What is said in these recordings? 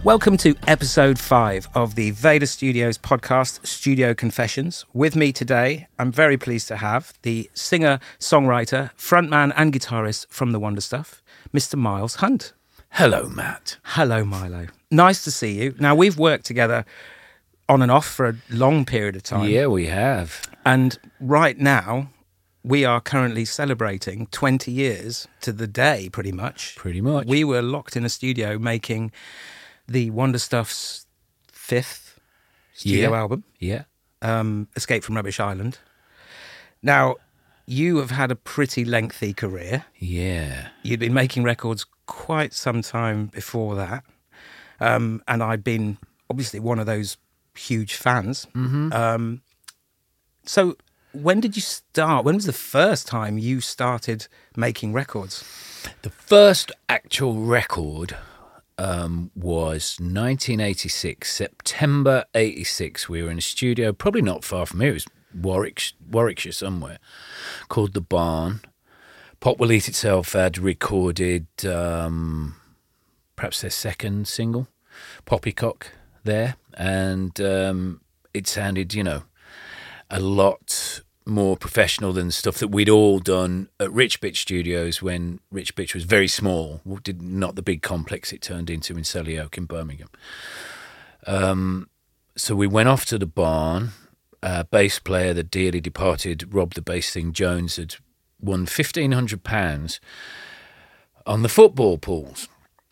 Welcome to episode 5 of the Vader Studios podcast, Studio Confessions. With me today, I'm very pleased to have the singer, songwriter, frontman and guitarist from The Wonder Stuff, Mr. Miles Hunt. Hello, Matt. Hello, Milo. Nice to see you. Now, we've worked together on and off for a long period of time. Yeah, we have. And right now, we are currently celebrating 20 years to the day, pretty much. Pretty much. We were locked in a studio making the Wonder Stuff's 5th studio album, Yeah. Escape from Rubbish Island. Now, you have had a pretty lengthy career. Yeah. You'd been making records quite some time before that. And I'd been obviously one of those huge fans. Mm-hmm. So when did you start? When was the first time you started making records? The first actual record was 1986, September 86. We were in a studio, probably not far from here. It was Warwickshire somewhere, called The Barn. Pop Will Eat Itself had recorded perhaps their second single, Poppycock, there. And it sounded, a lot more professional than stuff that we'd all done at Rich Bitch Studios when Rich Bitch was very small, not the big complex it turned into in Selly Oak in Birmingham. So we went off to The Barn. Bass player, the dearly departed Rob the Bass Thing Jones, had won £1,500 on the football pools.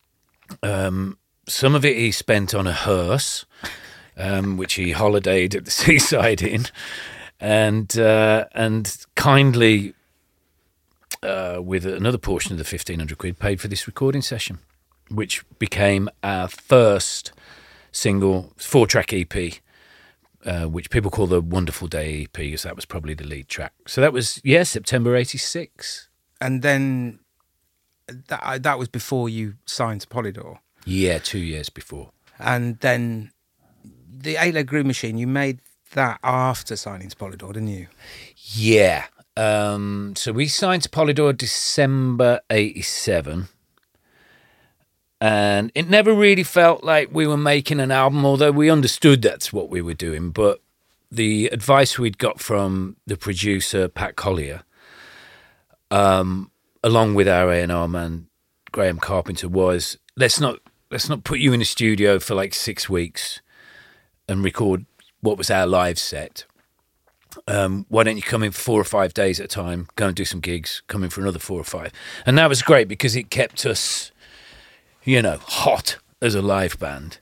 Some of it he spent on a hearse, which he holidayed at the seaside in. And kindly, with another portion of the £1,500, paid for this recording session, which became our first single 4-track EP, which people call the Wonderful Day EP, because that was probably the lead track. So that was, September 86. And then that was before you signed to Polydor. Yeah, 2 years before. And then the 8-Leg Groove Machine, you made that after signing to Polydor, didn't you? Yeah. So we signed to Polydor December 87. And it never really felt like we were making an album, although we understood that's what we were doing. But the advice we'd got from the producer, Pat Collier, along with our A&R man, Graham Carpenter, was let's not put you in a studio for like 6 weeks and record what was our live set. Why don't you come in for 4 or 5 days at a time, go and do some gigs, come in for another 4 or 5. And that was great because it kept us, hot as a live band.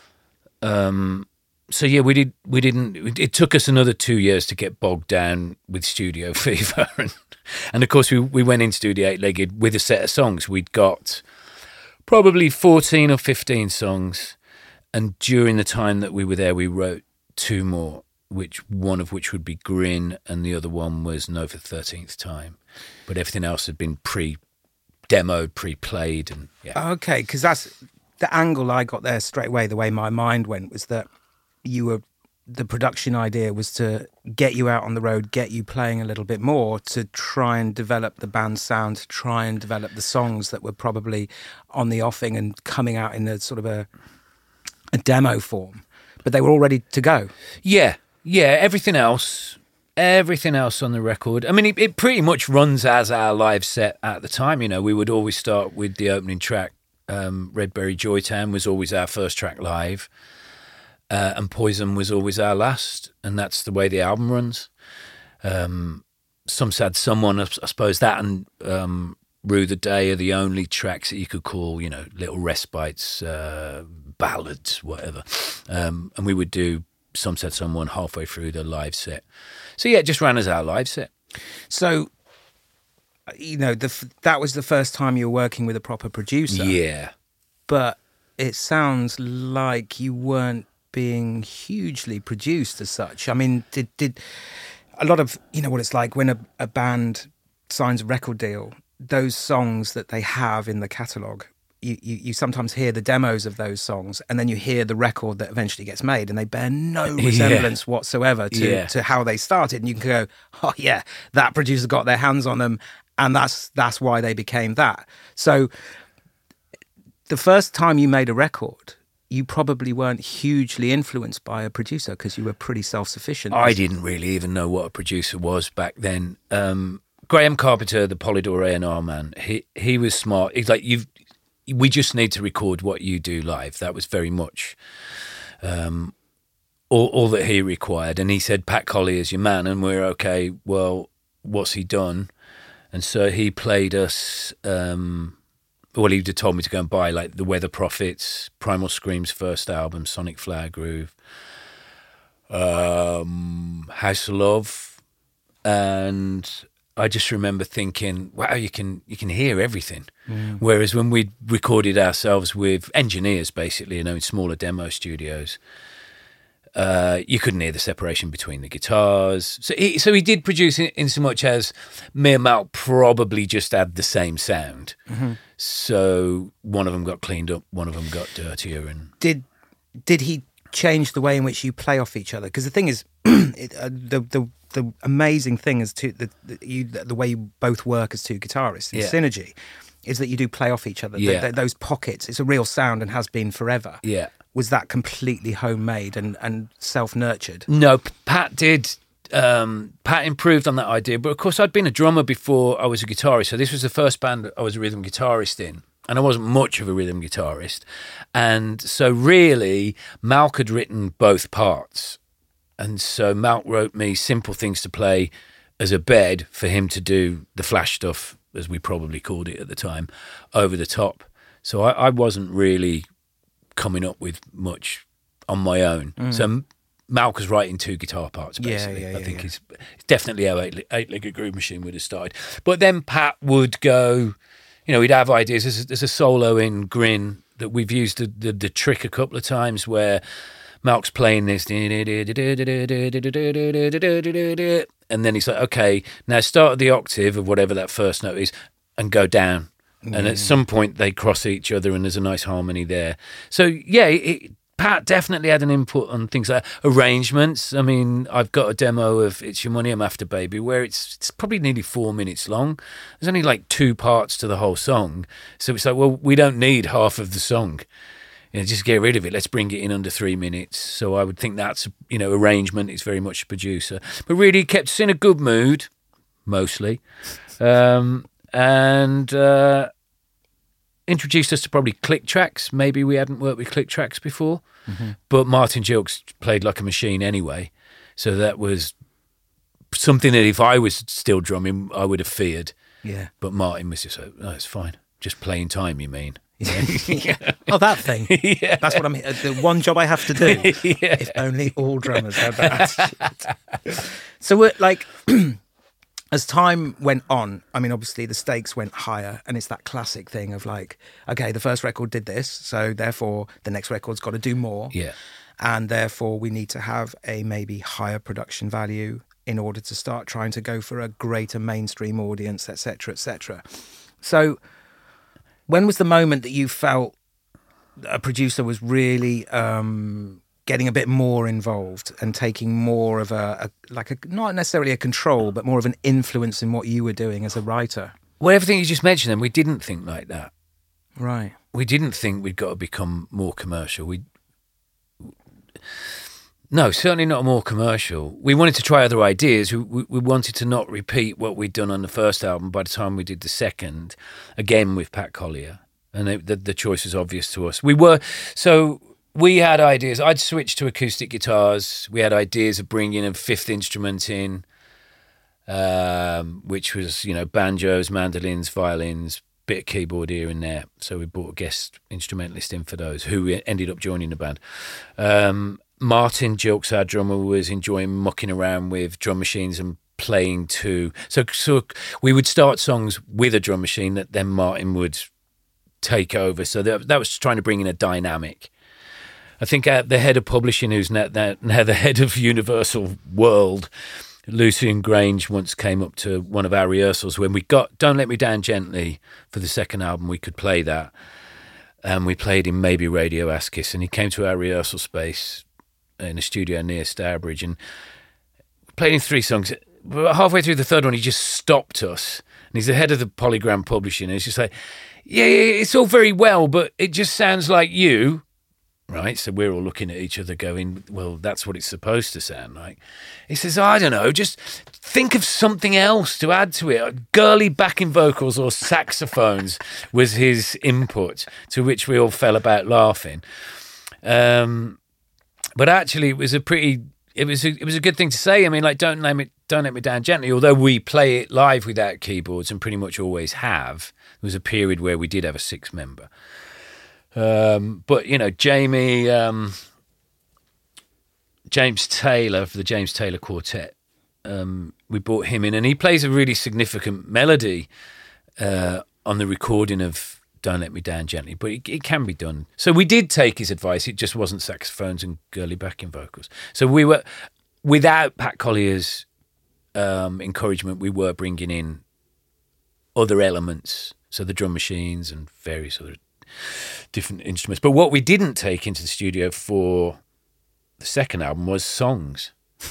So yeah, it took us another 2 years to get bogged down with studio fever. And of course we went into do the 8-Legged with a set of songs. We'd got probably 14 or 15 songs. And during the time that we were there, we wrote 2 more, one of which would be Grin, and the other one was No for the 13th Time. But everything else had been pre-demoed, pre-played, and yeah. Okay, because that's the angle I got there straight away. The way my mind went was that the production idea was to get you out on the road, get you playing a little bit more, to try and develop the band's sound, to try and develop the songs that were probably on the offing and coming out in a sort of a demo form. But they were all ready to go. Yeah. Everything else on the record. I mean, it pretty much runs as our live set at the time. We would always start with the opening track. Redberry Joytown was always our first track live, and Poison was always our last. And that's the way the album runs. Some Sad Someone, I suppose that and Rue the Day are the only tracks that you could call, little respites, ballads, whatever. And we would do Some Said Someone halfway through the live set. So yeah, it just ran as our live set. So, that was the first time you were working with a proper producer. Yeah. But it sounds like you weren't being hugely produced as such. I mean, did a lot of, what it's like when a band signs a record deal, those songs that they have in the catalogue, you sometimes hear the demos of those songs and then you hear the record that eventually gets made and they bear no resemblance whatsoever to how they started. And you can go, oh yeah, that producer got their hands on them and that's why they became that. So the first time you made a record, you probably weren't hugely influenced by a producer because you were pretty self-sufficient. I didn't really even know what a producer was back then. Graham Carpenter, the Polydor A&R man, he was smart. He's like, we just need to record what you do live. That was very much all that he required. And he said, Pat Colley is your man. And we're okay, well, what's he done? And so he played us... well, he told me to go and buy like the Weather Prophets, Primal Scream's first album, Sonic Flower Groove, House of Love, and I just remember thinking, wow, you can hear everything. Mm. Whereas when we recorded ourselves with engineers, basically, in smaller demo studios, you couldn't hear the separation between the guitars. So he did produce in so much as me and Mal probably just had the same sound. Mm-hmm. So one of them got cleaned up, one of them got dirtier. And did he change the way in which you play off each other? Because the thing is, the amazing thing is the way you both work as two guitarists in synergy is that you do play off each other. Yeah. Those pockets, it's a real sound and has been forever. Yeah. Was that completely homemade and self-nurtured? No, Pat did. Pat improved on that idea. But of course, I'd been a drummer before I was a guitarist. So this was the first band I was a rhythm guitarist in. And I wasn't much of a rhythm guitarist. And so really, Malk had written both parts. And so Malk wrote me simple things to play as a bed for him to do the flash stuff, as we probably called it at the time, over the top. So I wasn't really coming up with much on my own. Mm. So Malk was writing two guitar parts, basically. I think it's definitely how Eight-Legged Groove Machine would have started. But then Pat would go, he'd have ideas. There's a solo in Grin that we've used the trick a couple of times where Malk's playing this, and then he's like, okay, now start the octave of whatever that first note is and go down. And at some point they cross each other and there's a nice harmony there. So Pat definitely had an input on things like arrangements. I mean, I've got a demo of It's Your Money I'm After Baby where it's probably nearly 4 minutes long. There's only like 2 parts to the whole song. So it's like, well, we don't need half of the song. Just get rid of it. Let's bring it in under 3 minutes. So I would think that's, arrangement is very much a producer. But really kept us in a good mood, mostly. And introduced us to probably click tracks. Maybe we hadn't worked with click tracks before, but Martin Gilks played like a machine anyway. So that was something that if I was still drumming, I would have feared. Yeah. But Martin was just like, oh, it's fine. Just playing time, you mean? Yeah. Oh, that thing. Yeah. That's what I'm. The one job I have to do. Yeah. If only all drummers had that attitude. So we're like... As time went on, I mean, obviously the stakes went higher, and it's that classic thing of like, okay, the first record did this, so therefore the next record's got to do more. Yeah. And therefore we need to have a maybe higher production value in order to start trying to go for a greater mainstream audience, etc., etc. So when was the moment that you felt a producer was really... getting a bit more involved and taking more of a not necessarily a control, but more of an influence in what you were doing as a writer? Well, everything you just mentioned, then we didn't think like that. Right. We didn't think we'd got to become more commercial. No, certainly not more commercial. We wanted to try other ideas. We wanted to not repeat what we'd done on the first album by the time we did the second, again with Pat Collier. And the choice was obvious to us. We had ideas. I'd switched to acoustic guitars. We had ideas of bringing a fifth instrument in, which was, banjos, mandolins, violins, bit of keyboard here and there. So we brought a guest instrumentalist in for those, who ended up joining the band. Martin Gilks, our drummer, was enjoying mucking around with drum machines and playing too. So we would start songs with a drum machine that then Martin would take over. So that was trying to bring in a dynamic. I think the head of publishing, who's now the head of Universal World, Lucian Grange, once came up to one of our rehearsals when we got Don't Let Me Down Gently for the second album. We could play that. And we played in Maybe Radio Askis. And he came to our rehearsal space in a studio near Stourbridge and played in 3 songs. But halfway through the third one, he just stopped us. And he's the head of the Polygram Publishing. And he's just like, yeah, it's all very well, but it just sounds like you. right? So we're all looking at each other going, well, that's what it's supposed to sound like. He says, I don't know, just think of something else to add to it. Girly backing vocals or saxophones was his input, to which we all fell about laughing. But actually, it was a good thing to say. I mean, like, don't let me down gently. Although we play it live without keyboards and pretty much always have, there was a period where we did have a 6-member. But you know, James Taylor for the James Taylor Quartet, we brought him in, and he plays a really significant melody on the recording of Don't Let Me Down Gently, but it can be done. So we did take his advice. It just wasn't saxophones and girly backing vocals. So we were, without Pat Collier's encouragement, we were bringing in other elements, so the drum machines and various other different instruments. But what we didn't take into the studio for the second album was songs.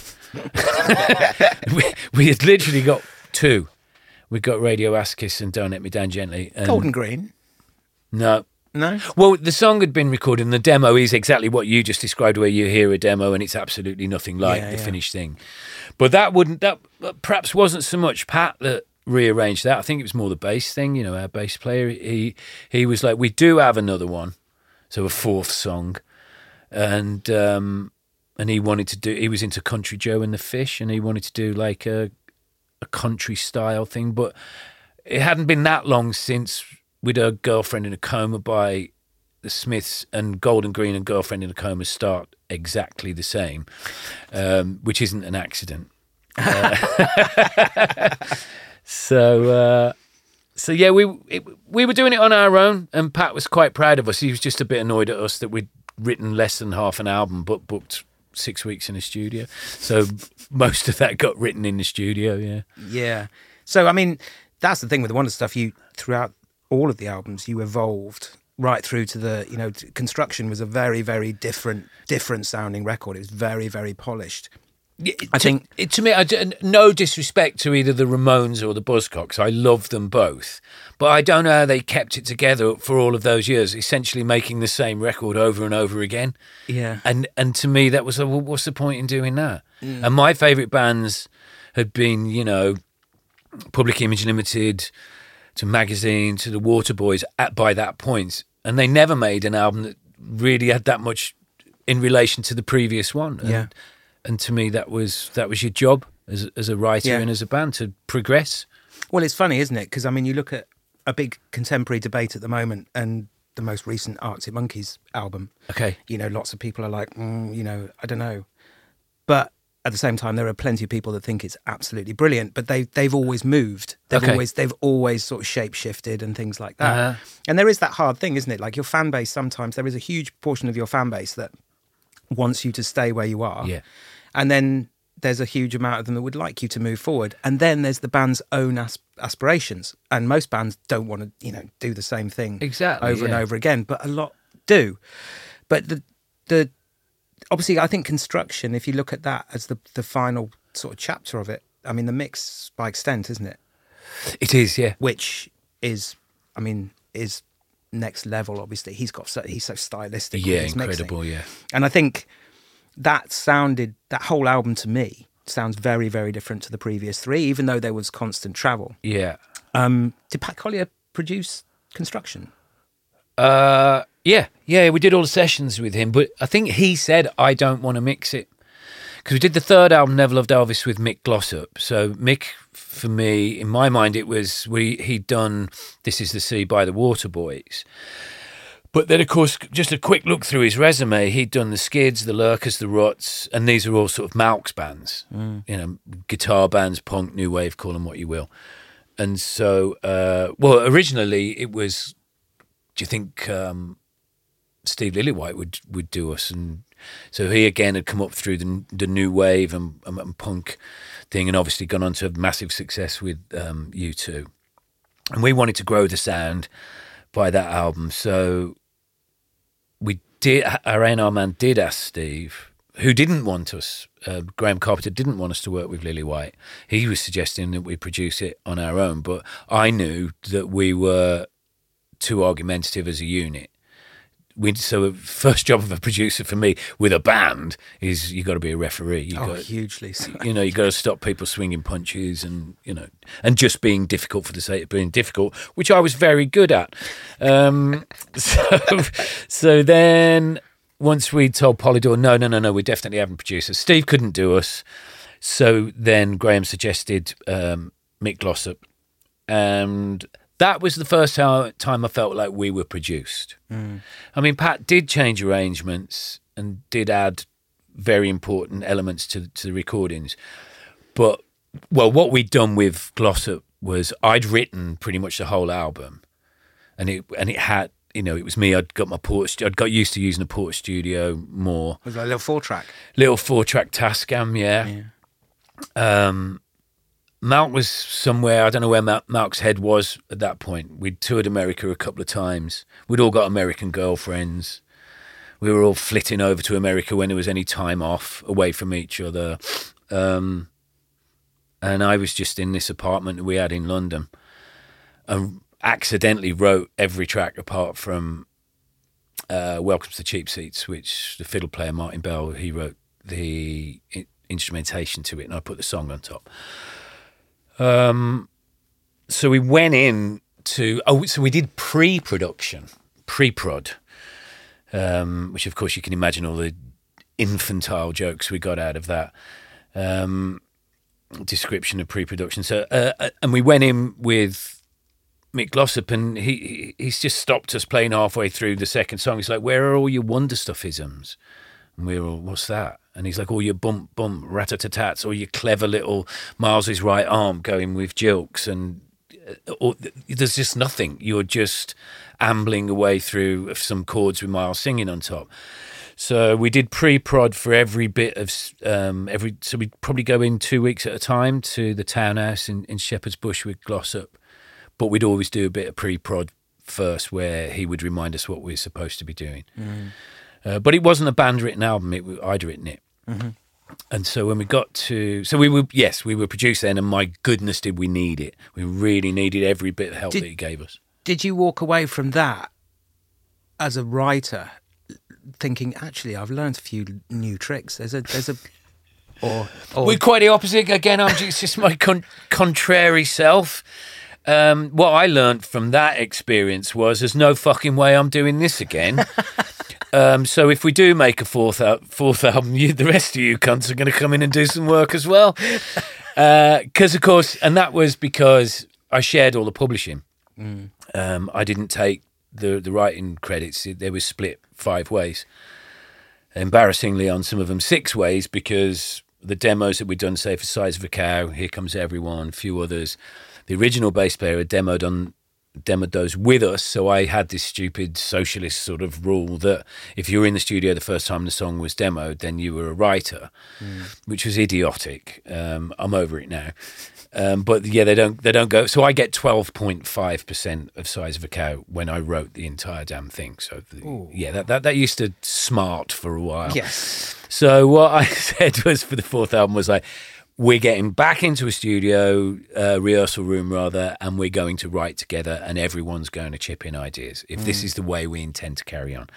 we had literally got 2. We got Radio Askis and Don't Let Me Down Gently. And Golden Green? No. No? Well, the song had been recorded, and the demo is exactly what you just described, where you hear a demo and it's absolutely nothing like the finished thing. But that perhaps wasn't so much Pat that rearranged that. I think it was more the bass thing, you know, our bass player. He was like, we do have another one, so a 4th song. And he wanted to do, he was into Country Joe and the Fish, and he wanted to do like a country style thing. But it hadn't been that long since we'd heard Girlfriend in a Coma by the Smiths, and Golden Green and Girlfriend in a Coma start exactly the same, which isn't an accident. So yeah, we were doing it on our own, and Pat was quite proud of us. He was just a bit annoyed at us that we'd written less than half an album, but booked 6 weeks in the studio. So most of that got written in the studio. Yeah. Yeah. So I mean, that's the thing with the Wonder Stuff. You, throughout all of the albums, you evolved right through to the, you know, Construction was a very, very different sounding record. It was very, very polished. I think to me, no disrespect to either the Ramones or the Buzzcocks, I love them both, but I don't know how they kept it together for all of those years, essentially making the same record over and over again. Yeah, and to me that was, well, what's the point in doing that? And my favourite bands had been, you know, Public Image Limited to Magazine to the Waterboys by that point, and they never made an album that really had that much in relation to the previous one. Yeah. And to me, that was your job as a writer and as a band, to progress. Well, it's funny, isn't it? Because, I mean, you look at a big contemporary debate at the moment, and the most recent Arctic Monkeys album. Okay. You know, lots of people are like, you know, I don't know. But at the same time, there are plenty of people that think it's absolutely brilliant, but they've always moved. They've always sort of shape-shifted and things like that. Uh-huh. And there is that hard thing, isn't it? Like, your fan base, sometimes there is a huge portion of your fan base that wants you to stay where you are. Yeah. And then there's a huge amount of them that would like you to move forward. And then there's the band's own aspirations. And most bands don't want to, you know, do the same thing over and over again, but a lot do. But the obviously, I think Construction, if you look at that as the final sort of chapter of it, I mean, the mix by extent, isn't it? It is, yeah. Which is, I mean, is next level, obviously. He's so stylistic. Yeah, with his incredible, mixing. yeah. And I think that whole album to me sounds very, very different to the previous 3, even though there was constant travel. Yeah. Did Pat Collier produce Construction? Yeah, we did all the sessions with him, but I think he said, I don't want to mix it. Because we did the 3rd album, Never Loved Elvis, with Mick Glossop. So Mick, for me, in my mind, it was, he'd done This Is the Sea by the Waterboys. But then, of course, just a quick look through his resume, he'd done the Skids, the Lurkers, the Ruts, and these are all sort of Malk's bands, you know, guitar bands, punk, new wave, call them what you will. And so, originally it was, do you think Steve Lillywhite would do us? And so he again had come up through the new wave and punk thing, and obviously gone on to have massive success with U2. And we wanted to grow the sound by that album, so we did. Our A&R man did ask Steve, who didn't want us. Graham Carpenter didn't want us to work with Lillywhite. He was suggesting that we produce it on our own, but I knew that we were too argumentative as a unit So first job of a producer for me with a band is you got to be a referee. Hugely so. You got to stop people swinging punches and just being difficult for the sake of being difficult, which I was very good at. So then once we told Polydor, no, we definitely haven't produced us. Steve couldn't do us. So then Graham suggested Mick Glossop, and that was the first time I felt like we were produced. I mean, Pat did change arrangements and did add very important elements to the recordings. But, well, what we'd done with Glossop was I'd written pretty much the whole album. And it had, it was me. I'd got used to using a Porter Studio more. Was that a little 4-track? Little 4-track Tascam, yeah. Malk was somewhere, I don't know where Malk's head was at that point. We'd toured America a couple of times. We'd all got American girlfriends. We were all flitting over to America when there was any time off, away from each other. And I was just in this apartment that we had in London and accidentally wrote every track apart from Welcome to the Cheap Seats, which the fiddle player Martin Bell, he wrote the instrumentation to it, and I put the song on top. So we went in to... so we did pre-production, pre-prod, which, of course, you can imagine all the infantile jokes we got out of that description of pre-production. So, and we went in with Mick Glossop, and he's just stopped us playing halfway through the second song. He's like, "Where are all your Wonder Stuffisms?" And we were all, "What's that?" And he's like, "All your bump, bump, rat-a-tat-tats, all your clever little Miles's right arm going with jilks." And there's just nothing. You're just ambling away through some chords with Miles singing on top. So we did pre-prod for every bit of so we'd probably go in 2 weeks at a time to the townhouse in Shepherd's Bush with Glossop. But we'd always do a bit of pre-prod first where he would remind us what we were supposed to be doing. But it wasn't a band-written album. I'd written it. Mm-hmm. And so when we got to... So we were produced then, and my goodness, did we need it. We really needed every bit of help that he gave us. Did you walk away from that as a writer thinking, actually, I've learned a few new tricks? Or we're quite the opposite. Again, I'm just my contrary self. What I learned from that experience was there's no fucking way I'm doing this again. So if we do make a fourth album, the rest of you cunts are going to come in and do some work as well. Because, of course, and that was because I shared all the publishing. I didn't take the writing credits. They were split 5 ways. Embarrassingly, on some of them 6 ways, because the demos that we'd done, say, for Size of a Cow, Here Comes Everyone, a few others, the original bass player had demoed those with us, so I had this stupid socialist sort of rule that if you were in the studio the first time the song was demoed, then you were a writer, which was idiotic. I'm over it now. But yeah, they don't go. So I get 12.5% of Size of a Cow when I wrote the entire damn thing. So that used to smart for a while. Yes. So what I said was for the 4th album was like, we're getting back into a studio, rehearsal room rather, and we're going to write together, and everyone's going to chip in ideas if this is the way we intend to carry on.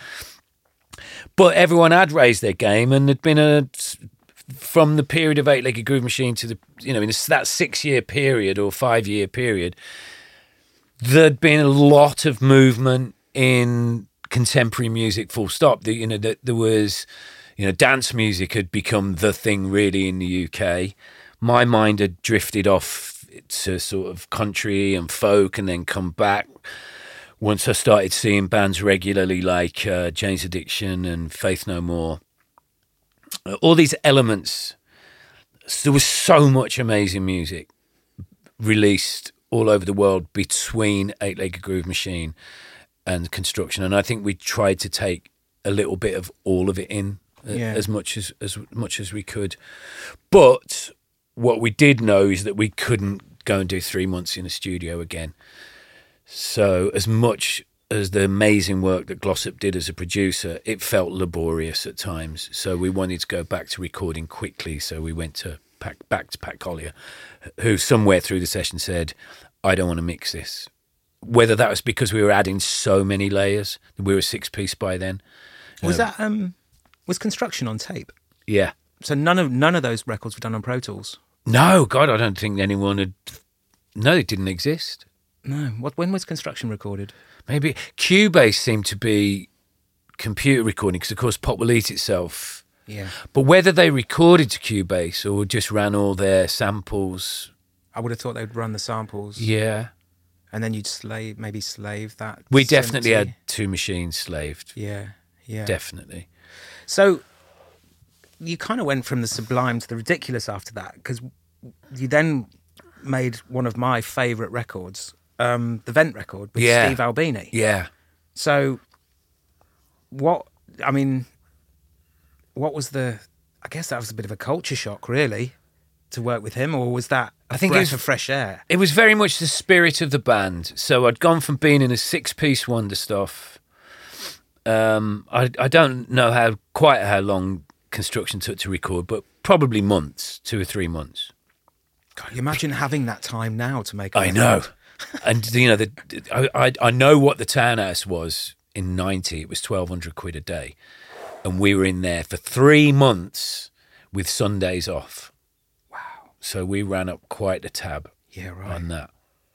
But everyone had raised their game, and there'd been from the period of Eight-Legged Groove Machine to in that 6-year period or 5-year period, there'd been a lot of movement in contemporary music. Full stop. There was. Dance music had become the thing really in the UK. My mind had drifted off to sort of country and folk and then come back once I started seeing bands regularly like Jane's Addiction and Faith No More. All these elements. There was so much amazing music released all over the world between Eight-Legged Groove Machine and Construction. And I think we tried to take a little bit of all of it in. As much as we could, but what we did know is that we couldn't go and do 3 months in a studio again. So as much as the amazing work that Glossop did as a producer, it felt laborious at times. So we wanted to go back to recording quickly. So we went back to Pat Collier, who somewhere through the session said, "I don't want to mix this. whether that was because we were adding so many layers. We were a 6-piece by then. Was that was Construction on tape? Yeah. So none of those records were done on Pro Tools. No, God, I don't think anyone had. No, it didn't exist. No. When was Construction recorded? Maybe Cubase seemed to be computer recording because, of course, Pop Will Eat Itself. Yeah. But whether they recorded to Cubase or just ran all their samples. I would have thought they'd run the samples. Yeah. And then you'd slave that. We definitely synth. had 2 machines slaved. Yeah. Definitely. So you kind of went from the sublime to the ridiculous after that, because you then made one of my favourite records, the Vent record with Steve Albini. Yeah. So what was I guess that was a bit of a culture shock, really, to work with him, or was that a breath of fresh air? It was very much the spirit of the band. So I'd gone from being in a 6-piece Wonder Stuff. I don't know quite how long Construction took to record, but probably months, 2 or 3 months. God, imagine having that time now to make. I know, and I know what the Townhouse was in '90. It was £1,200 a day, and we were in there for 3 months with Sundays off. Wow! So we ran up quite a tab. Yeah, right. On that.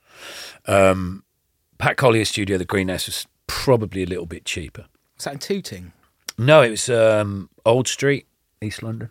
Pat Collier's studio, the Greenhouse, was probably a little bit cheaper. Was that in Tooting? No, it was Old Street, East London.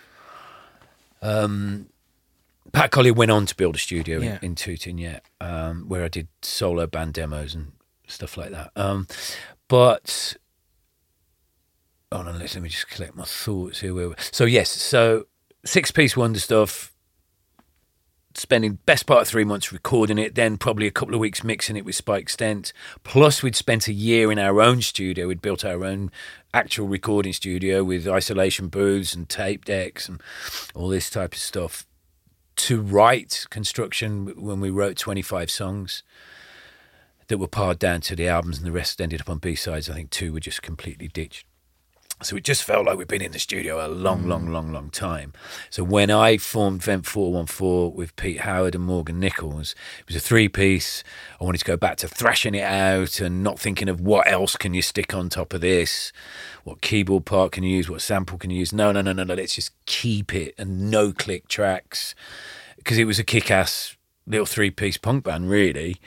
Pat Collier went on to build a studio in Tooting, where I did solo band demos and stuff like that. But hold on, let me just collect my thoughts here. So 6-piece Wonder Stuff. Spending best part of 3 months recording it, then probably a couple of weeks mixing it with Spike Stent. Plus, we'd spent a year in our own studio. We'd built our own actual recording studio with isolation booths and tape decks and all this type of stuff to write Construction when we wrote 25 songs that were pared down to the albums, and the rest ended up on B-sides. I think 2 were just completely ditched. So it just felt like we'd been in the studio a long time. So when I formed Vent 414 with Pete Howard and Morgan Nichols, it was a 3-piece. I wanted to go back to thrashing it out and not thinking of what else can you stick on top of this, what keyboard part can you use, what sample can you use. No, let's just keep it, and no click tracks, because it was a kick-ass little 3-piece punk band, really.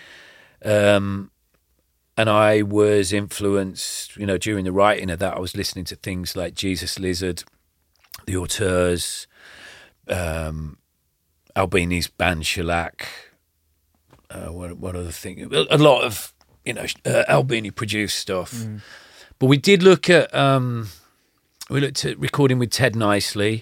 And I was influenced, during the writing of that, I was listening to things like Jesus Lizard, The Auteurs, Albini's band Shellac. What other thing? A lot of, Albini produced stuff. Mm. But we did look at, we looked at recording with Ted Nicely,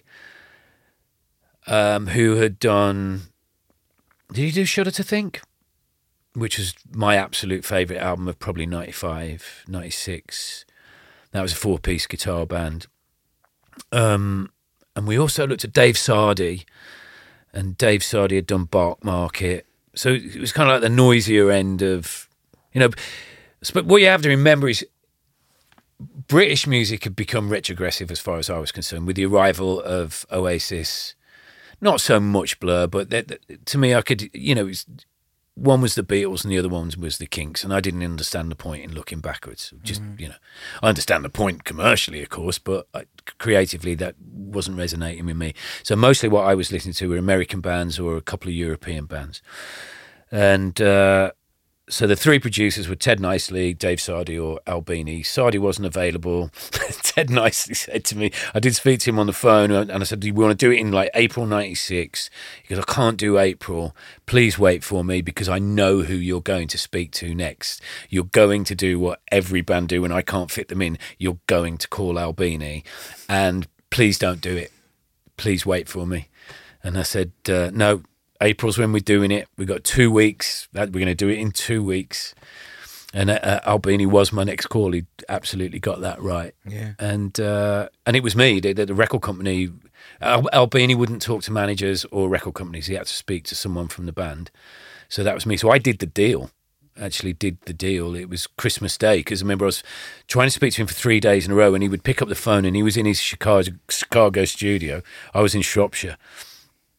who had done, did he do Shudder to Think? Which was my absolute favourite album of probably 95, 96. That was a 4-piece guitar band. And we also looked at Dave Sardy, and Dave Sardy had done Bark Market. So it was kind of like the noisier end of, but what you have to remember is British music had become retrogressive as far as I was concerned with the arrival of Oasis. Not so much Blur, but to me, I could, it was, one was the Beatles and the other one was the Kinks, and I didn't understand the point in looking backwards. Just, I understand the point commercially, of course, but creatively that wasn't resonating with me. So mostly what I was listening to were American bands or a couple of European bands. And so the 3 producers were Ted Nicely, Dave Sardy or Albini. Sardy wasn't available. Ted Nicely said to me, I did speak to him on the phone, and I said, do you want to do it in like April 96? He goes, I can't do April. Please wait for me, because I know who you're going to speak to next. You're going to do what every band do, and I can't fit them in. You're going to call Albini, and please don't do it. Please wait for me. And I said, no, April's when we're doing it. We've got 2 weeks. We're going to do it in 2 weeks. And Albini was my next call. He absolutely got that right. Yeah. And it was me. The record company, Albini wouldn't talk to managers or record companies. He had to speak to someone from the band. So that was me. So I did the deal. Actually did the deal. It was Christmas Day, because I remember I was trying to speak to him for 3 days in a row, and he would pick up the phone, and he was in his Chicago studio. I was in Shropshire.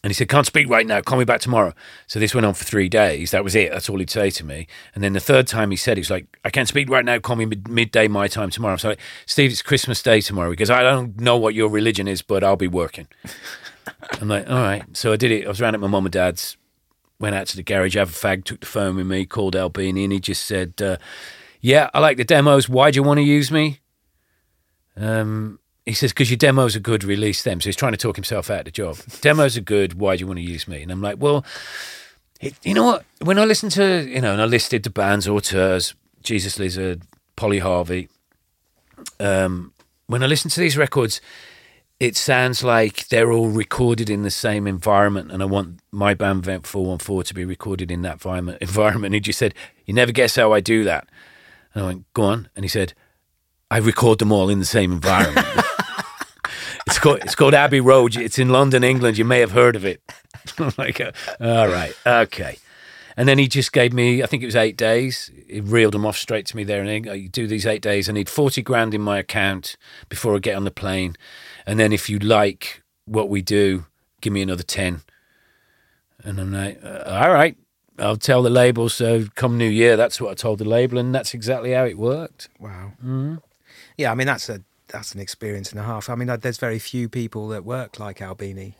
And he said, can't speak right now, call me back tomorrow. So this went on for 3 days. That was it. That's all he'd say to me. And then the third time he said, he's like, I can't speak right now, call me midday my time tomorrow. So like, Steve, it's Christmas Day tomorrow. Because I don't know what your religion is, but I'll be working. I'm like, all right. So I did it. I was around at my mum and dad's, went out to the garage, have a fag, took the phone with me, called Albini, and he just said, yeah, I like the demos. Why do you want to use me? He says, because your demos are good, release them. So he's trying to talk himself out of the job. Demos are good, why do you want to use me? And I'm like, well, you know what? When I listen to, and I listed the bands, Auteurs, Jesus Lizard, Polly Harvey, when I listen to these records, it sounds like they're all recorded in the same environment, and I want my band, Vent 414, to be recorded in that environment. And he just said, you never guess how I do that. And I went, go on. And he said, I record them all in the same environment. It's called Abbey Road. It's in London, England. You may have heard of it. I'm like, all right, okay. And then he just gave me, I think it was 8 days. He reeled them off straight to me there. And you do these 8 days. I need 40 grand in my account before I get on the plane. And then if you like what we do, give me another 10. And I'm like, all right, I'll tell the label. So come New Year, that's what I told the label. And that's exactly how it worked. Wow. Mm-hmm. Yeah, I mean, that's an experience and a half. I mean, there's very few people that work like Albini.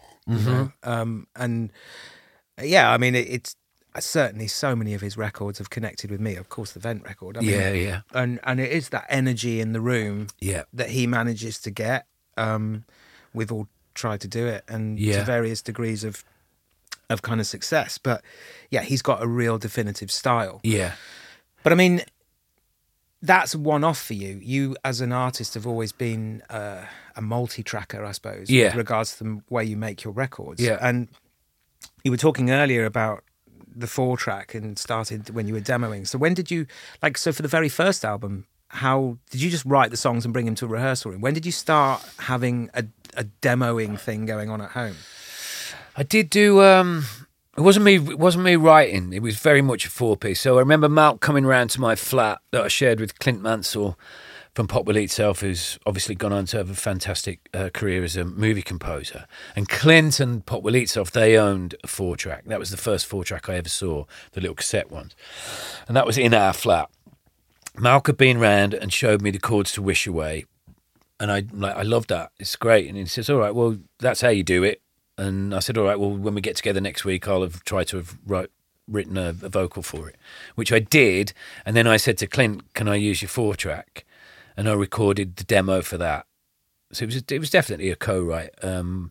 And yeah, I mean, it's certainly so many of his records have connected with me. Of course, the Vent record. I mean, yeah. And it is that energy in the room that he manages to get. We've all tried to do it, and to various degrees of kind of success. But yeah, he's got a real definitive style. Yeah. But I mean, that's one-off for you. You, as an artist, have always been a multi-tracker, I suppose, with regards to the way you make your records. Yeah. And you were talking earlier about the 4-track and started when you were demoing. So when did you, so for the very first album, how did you just write the songs and bring them to a rehearsal room? When did you start having a demoing thing going on at home? I did do... It wasn't me writing. It was very much a 4-piece. So I remember Malk coming round to my flat that I shared with Clint Mansell from Pop Will Eat Itself, who's obviously gone on to have a fantastic career as a movie composer. And Clint and Pop Will Eat Itself, they owned a 4-track. That was the first 4-track I ever saw, the little cassette ones. And that was in our flat. Malk had been round and showed me the chords to Wish Away. And I loved that. It's great. And he says, all right, well, that's how you do it. And I said, all right, well, when we get together next week, I'll have tried to have written a vocal for it, which I did. And then I said to Clint, can I use your 4-track? And I recorded the demo for that. So it was definitely a co-write. Did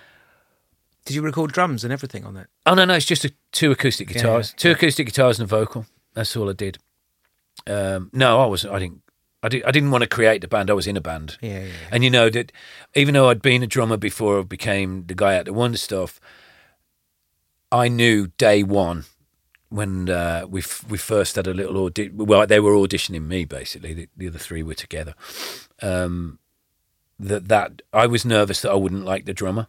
you record drums and everything on that? Oh, no, it's just 2 acoustic guitars. Two acoustic guitars and a vocal. That's all I did. No, I didn't want to create the band. I was in a band. Yeah. And you know that even though I'd been a drummer before I became the guy at the Wonder Stuff, I knew day one when we first had a little audition. Well, they were auditioning me basically. The other 3 were together. That I was nervous that I wouldn't like the drummer.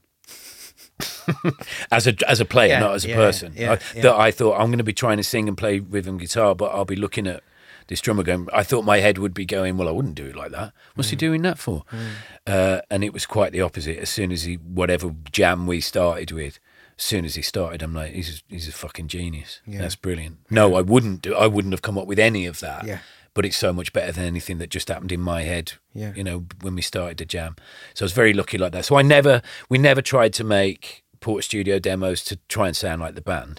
as a player, not as a person. That I thought I'm going to be trying to sing and play rhythm guitar, but I'll be looking at this drummer going, I thought my head would be going, well, I wouldn't do it like that. What's he doing that for? And it was quite the opposite. As soon as whatever jam we started with, as soon as he started, I'm like, he's a fucking genius. Yeah. That's brilliant. No, I wouldn't have come up with any of that. Yeah. But it's so much better than anything that just happened in my head, yeah. When we started the jam. So I was very lucky like that. So we never tried to make Port Studio demos to try and sound like the band.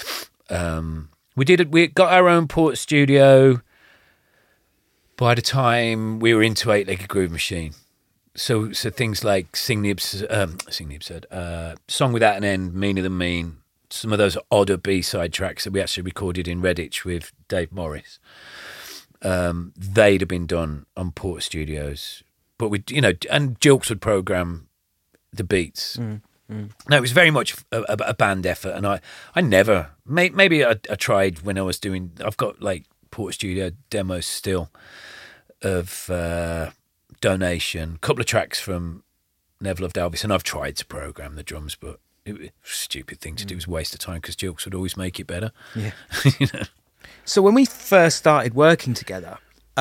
We got our own Port Studio by the time we were into 8-Legged Groove Machine. So things like Sing the Absurd, Song Without an End, Meaner Than Mean, some of those odder B-side tracks that we actually recorded in Redditch with Dave Morris. They'd have been done on Port Studios, but and Jilks would program the beats. No, it was very much a band effort, and I never, maybe I tried when I was doing. I've got like Port Studio demos still of Donation, a couple of tracks from Never Loved Elvis, and I've tried to program the drums, but it was a stupid thing to do. It was a waste of time because Jilks would always make it better. Yeah. So when we first started working together,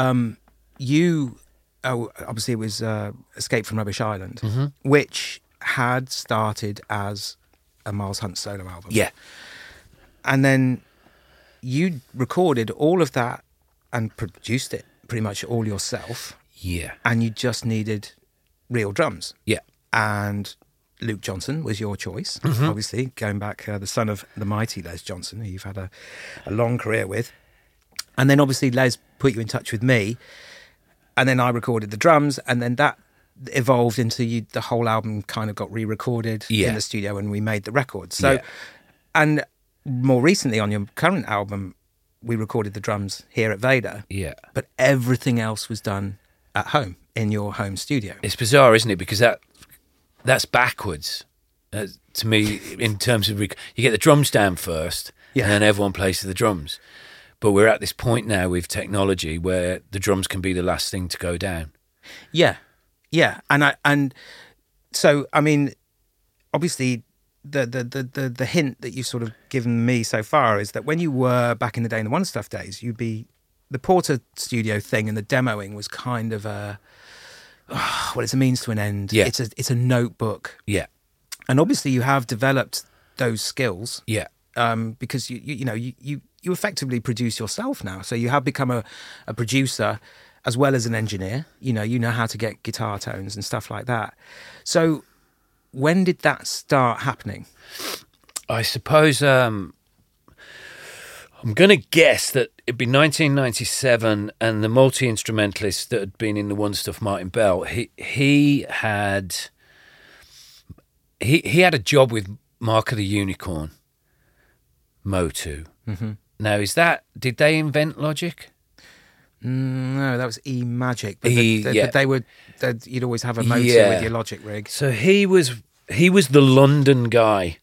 obviously it was Escape from Rubbish Island, which had started as a Miles Hunt solo album. Yeah. And then you recorded all of that and produced it pretty much all yourself. Yeah. And you just needed real drums. Yeah. And Luke Johnson was your choice, obviously, going back, the son of the mighty Les Johnson, who you've had a long career with. And then obviously Les put you in touch with me, and then I recorded the drums, and then that evolved into the whole album kind of got re-recorded in the studio, and we made the record. So, and more recently on your current album, we recorded the drums here at Vader. Yeah. But everything else was done at home, in your home studio. It's bizarre, isn't it? Because that's backwards to me in terms of you get the drums down first, and then everyone plays to the drums. But we're at this point now with technology where the drums can be the last thing to go down. Yeah, yeah, and so I mean, obviously, the hint that you've sort of given me so far is that when you were back in the day in the One Stuff days, you'd be the Porter Studio thing, and the demoing was kind of it's a means to an end. Yeah. It's a notebook. Yeah. And obviously you have developed those skills. Yeah. Because you effectively produce yourself now. So you have become a producer as well as an engineer. You know how to get guitar tones and stuff like that. So when did that start happening? I suppose I'm going to guess that it'd be 1997, and the multi-instrumentalist that had been in the One Stuff, Martin Bell, he had a job with Mark of the Unicorn, Motu. Mm-hmm. Now, did they invent Logic? No, that was E-Magic. But you'd always have a Motu with your Logic rig. So he was the London guy.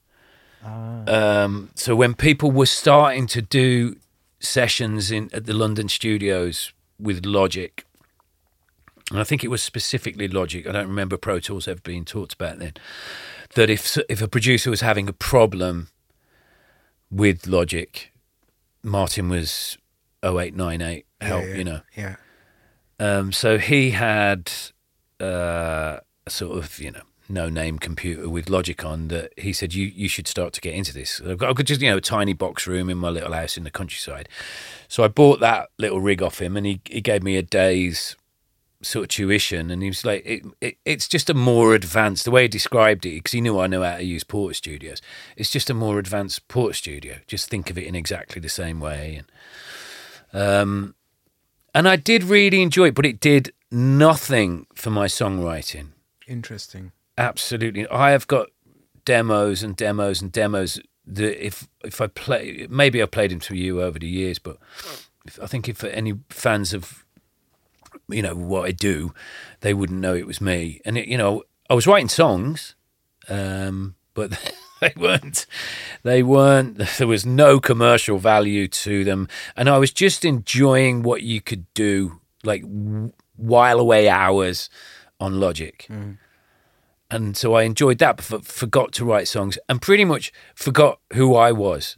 So when people were starting to do sessions at the London studios with Logic, and I think it was specifically Logic, I don't remember Pro Tools ever being talked about then, that if a producer was having a problem with Logic, Martin was 0898 help, Yeah. So he had a sort of, no-name computer with Logic on that he said, you should start to get into this. I've got just, a tiny box room in my little house in the countryside. So I bought that little rig off him, and he gave me a day's sort of tuition, and he was like, it's just a more advanced, the way he described it, because he knew I know how to use Porter Studios, it's just a more advanced Porter Studio. Just think of it in exactly the same way. And I did really enjoy it, but it did nothing for my songwriting. Interesting. Absolutely. I have got demos and demos and demos that if I play, maybe I've played them to you over the years, but I think if any fans of, what I do, they wouldn't know it was me. And, I was writing songs, but they weren't, there was no commercial value to them. And I was just enjoying what you could do, like while away hours on Logic. Mm. And so I enjoyed that, but forgot to write songs, and pretty much forgot who I was.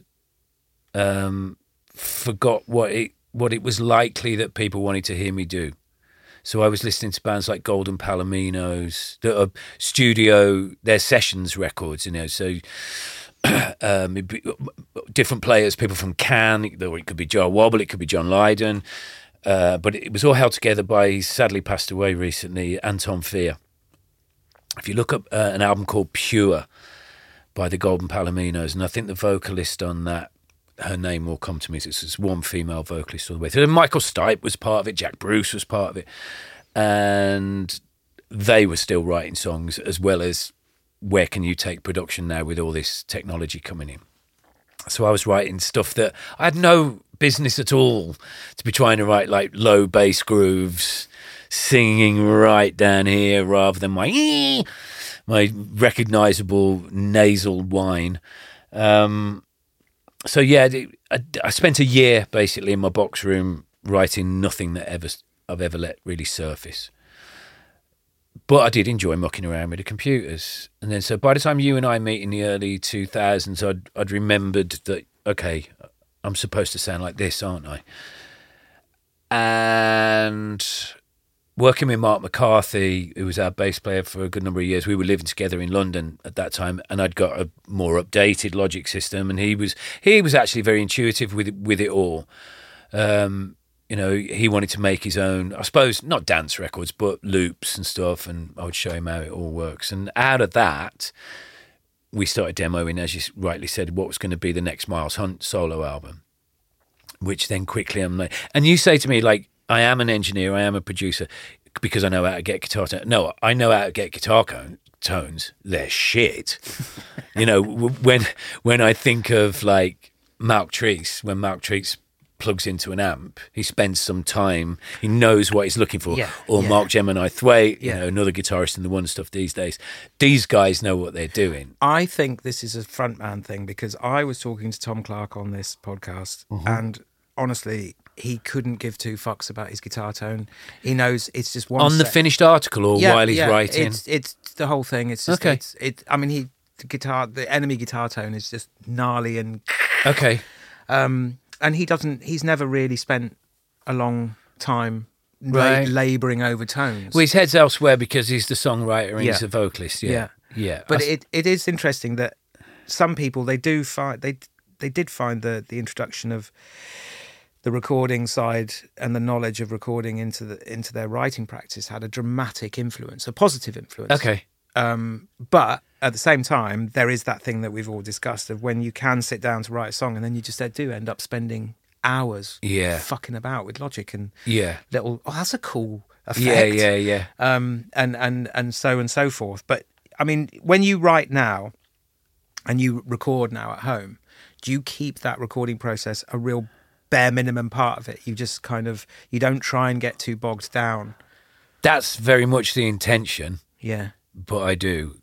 Forgot what it was likely that people wanted to hear me do. So I was listening to bands like Golden Palominos, that are their sessions records, so different players, people from Can, or it could be Jar Wobble, it could be John Lydon, but it was all held together by, he sadly passed away recently, Anton Fier. If you look up an album called Pure by the Golden Palominos, and I think the vocalist on that, her name will come to me. It's just one female vocalist all the way through. And Michael Stipe was part of it. Jack Bruce was part of it. And they were still writing songs, as well as where can you take production now with all this technology coming in. So I was writing stuff that I had no business at all to be trying to write, like low bass grooves, singing right down here rather than my recognizable nasal whine. So yeah, I spent a year basically in my box room writing nothing that I've ever let really surface. But I did enjoy mucking around with the computers. And then so by the time you and I meet in the early 2000s, I'd remembered that, okay, I'm supposed to sound like this, aren't I? And working with Mark McCarthy, who was our bass player for a good number of years. We were living together in London at that time, and I'd got a more updated Logic system, and he was actually very intuitive with it all. He wanted to make his own, I suppose, not dance records, but loops and stuff, and I would show him how it all works. And out of that, we started demoing, as you rightly said, what was going to be the next Miles Hunt solo album, which then quickly I'm like, and you say to me, like, I am an engineer, I am a producer, because I know how to get guitar tones. No, I know how to get guitar tones. They're shit. When I think of, like, Mark Treese, when Mark Treese plugs into an amp, he spends some time, he knows what he's looking for. Mark Gemini Thwaite, another guitarist in the One Stuff these days. These guys know what they're doing. I think this is a frontman thing, because I was talking to Tom Clark on this podcast, and honestly, he couldn't give two fucks about his guitar tone. He knows it's just one on the finished article, or while he's writing. It's the whole thing. It's just okay. The Enemy guitar tone is just gnarly and okay. And he's never really spent a long time labouring over tones. Well, his head's elsewhere because he's the songwriter and he's the vocalist. Yeah. But it is interesting that some people, they did find the introduction of the recording side and the knowledge of recording into their writing practice had a dramatic influence, a positive influence. Okay. But at the same time, there is that thing that we've all discussed of when you can sit down to write a song and then you just do end up spending hours fucking about with Logic and little, that's a cool effect. Yeah. And so and so forth. But I mean, when you write now and you record now at home, do you keep that recording process a real bare minimum part of it? You just you don't try and get too bogged down. That's very much the intention. Yeah. But I do.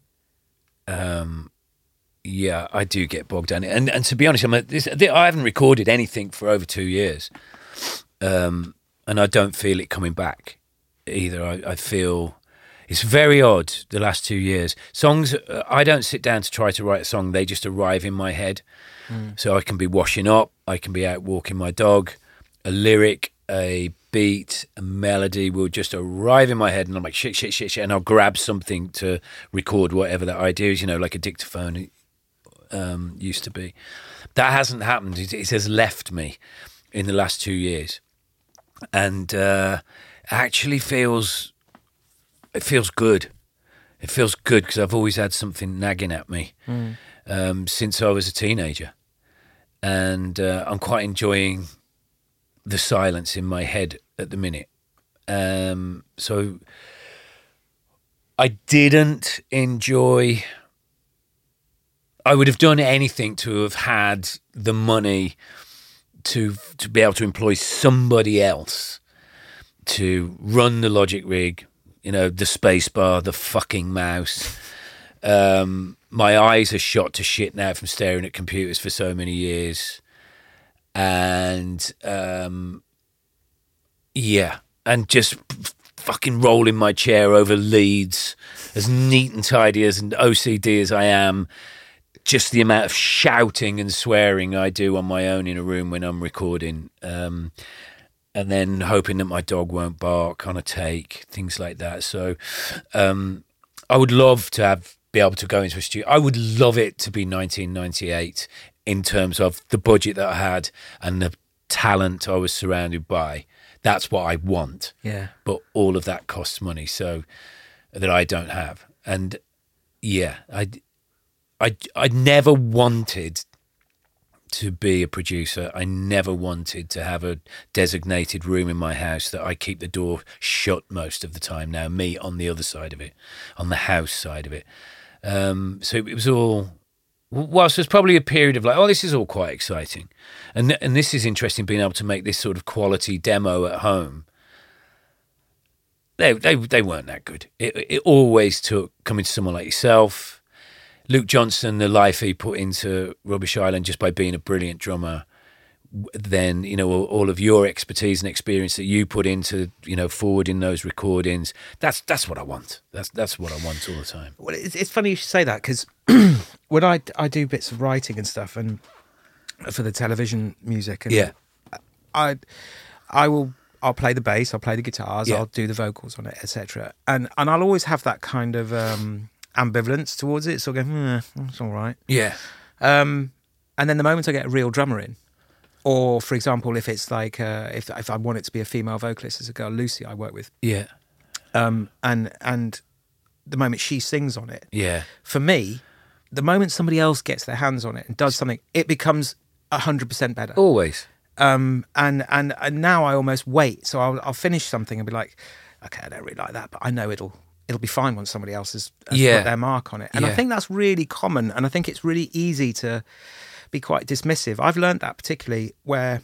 I do get bogged down. And to be honest, I haven't recorded anything for over 2 years. And I don't feel it coming back either. I feel it's very odd the last 2 years. Songs, I don't sit down to try to write a song. They just arrive in my head. So I can be washing up, I can be out walking my dog, a lyric, a beat, a melody will just arrive in my head, and I'm like, shit, and I'll grab something to record whatever that idea is, like a dictaphone used to be. That hasn't happened. It has left me in the last 2 years. And actually feels good. It feels good because I've always had something nagging at me since I was a teenager. And I'm quite enjoying the silence in my head at the minute. So I didn't enjoy... I would have done anything to have had the money to be able to employ somebody else to run the Logic rig, the space bar, the fucking mouse. My eyes are shot to shit now from staring at computers for so many years. And and just fucking rolling my chair over leads, as neat and tidy as an OCD as I am. Just the amount of shouting and swearing I do on my own in a room when I'm recording, and then hoping that my dog won't bark on a take, things like that. So I would love to be able to go into a studio. I would love it to be 1998 in terms of the budget that I had and the talent I was surrounded by. That's what I want. Yeah. But all of that costs money, so that I don't have. And I never wanted to be a producer. I never wanted to have a designated room in my house that I keep the door shut most of the time now, me on the other side of it, on the house side of it. So it was all... Whilst there's probably a period of like, oh, this is all quite exciting. And this is interesting, being able to make this sort of quality demo at home. They weren't that good. It always took coming to someone like yourself, Luke Johnson, the life he put into Rubbish Island just by being a brilliant drummer. Then, all of your expertise and experience that you put into, forwarding those recordings. That's what I want. That's what I want all the time. Well, it's funny you should say that, because when I do bits of writing and stuff, and for the television music, and I I'll play the bass, I'll play the guitars, Yeah. I'll do the vocals on it, etc. And I'll always have that kind of ambivalence towards it. So I go, it's all right. Yeah. And then the moment I get a real drummer in, or for example, if it's like if I want it to be a female vocalist, there's a girl Lucy I work with, Yeah. and the moment she sings on it, Yeah. for me, the moment somebody else gets their hands on it and does something, it becomes 100% better. Always. And now I almost wait. So I'll finish something and be like, okay, I don't really like that, but I know it'll be fine when somebody else has put their mark on it. And I think that's really common. And I think it's really easy to be quite dismissive. I've learned that particularly where